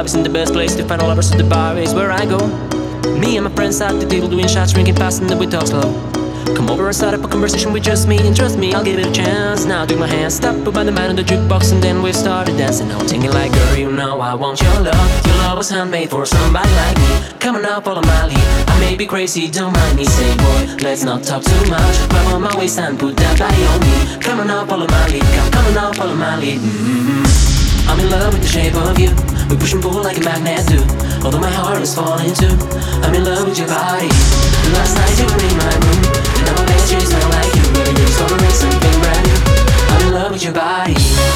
Clubs in the best place to find all lovers, so the bar is where I go. Me and my friends at the table doing shots, drinking fast, and then we talk slow. Come over and start up a conversation with just me, and trust me, I'll give it a chance. Now do my hands stop by the man on the jukebox, and then we started dancing. I'm thinking like, girl, you know I want your love. Your love was handmade for somebody like me. Come on now, follow my lead. I may be crazy, don't mind me. Say, boy, let's not talk too much. Grab on my waist and put that body on me. Come on now, follow my lead. Come on now, follow my lead. I'm in love with the shape of you. We push and pull like a magnet do. Although my heart is falling too, I'm in love with your body. Last night you were in my room, and now my bed sheets smell like you. Baby, you're discovering something brand new. I'm in love with your body.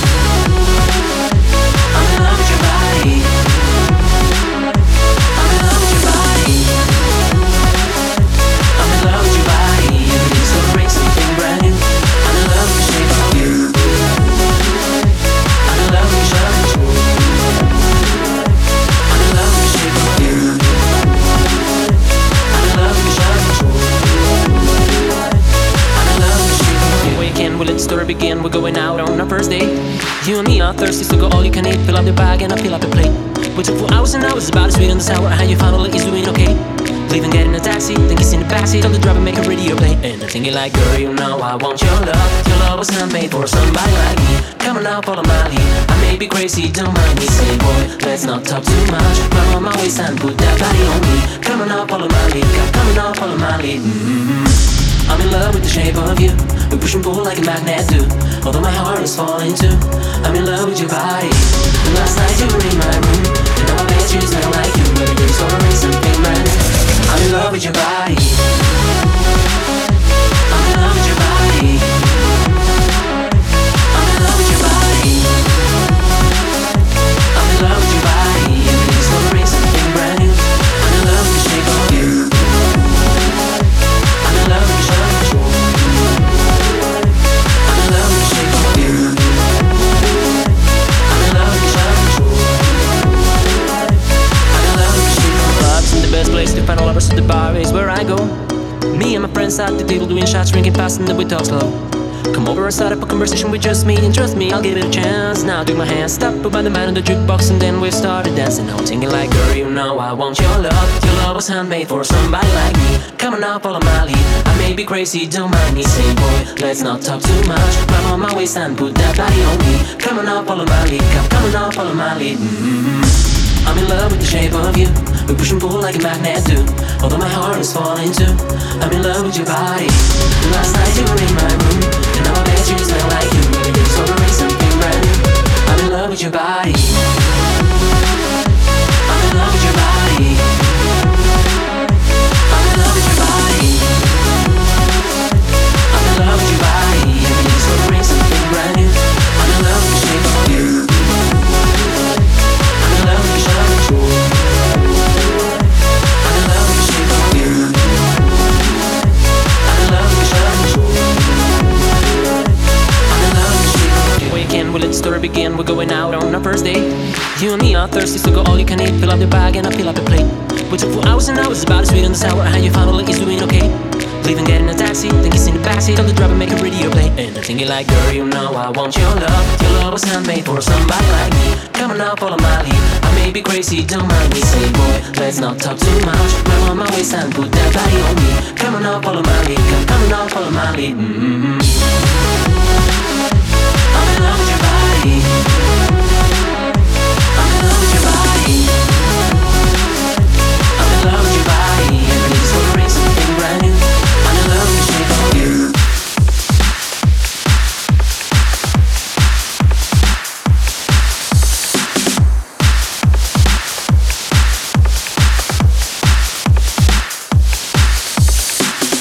I'm in love with your body. I'm in love with your body. I'm in love with your body. You're discovering something brand new. I'm in love with the shape of you. I'm in love with your body. We'll let the story begin, we're going out on our first date. You and me are thirsty, so go all you can eat. Fill up the bag and I fill up the plate. We took 4 hours and hours, about as sweet and the sour. How you finally is doing okay? Leaving, getting a taxi, think it's in the backseat of the driver, make a radio play. And I'm thinking like, girl, you know I want your love. Your love was handmade for somebody like me. Come on now, follow my lead. I may be crazy, don't mind me. Say, boy, let's not talk too much. Grab on my waist and put that body on me. Come on now, follow my lead. Come on now, follow my lead. I'm in love with the shape of you. We push and pull like a magnet do. Although my heart is falling too, I'm in love with your body. Last night you were in my room, and now my bed sheets smell like you. Baby, you're discovering something brand new. I'm in love with your body. I'm in love with your body. I'm in love with your body. I'm in love with your body. You're discovering something brand new. I'm in love with the shape of you. I'm in love with your body. Best place to find all lovers, so the bar is where I go. Me and my friends at the table doing shots, drinking fast, and then we talk slow. Come over and start up a conversation with just me, and trust me, I'll give it a chance. Now do my hands stop by the man on the jukebox, and then we started dancing. I'm thinking like, girl, you know I want your love. Your love was handmade for somebody like me. Come on now, follow my lead. I may be crazy, don't mind me. Say, boy, let's not talk too much. Grab on my waist and put that body on me. Come on now, follow my lead. Come on now, follow my lead. I'm in love with the shape of you. We push and pull like a magnet do. Although my heart is falling too, I'm in love with your body. Last night you were in my room, and now my bed sheets smell like you. Baby, you're discovering something brand new. I'm in love with your body. I'm in love with your body. I'm in love with your body. I'm in love with your body. You're discovering something brand new. I'm in love with the shape of you. I'm in love with your body. We'll let the story begin, we're going out on our first date. You and me are thirsty, so go all you can eat. Fill up the bag and I fill up the plate. We took 4 hours and hours, about as sweet and the sour. How you finally is doing okay? Leaving, getting a taxi, think it's in the backseat of the driver, make a radio play. And I'm thinking like, girl, you know I want your love. Your love was handmade for somebody like me. Come on now, follow my lead. I may be crazy, don't mind me. Say, boy, let's not talk too much. Grab on my waist and put that body on me. Come on now, follow my lead. Come on now, follow my lead. I'm in love with you.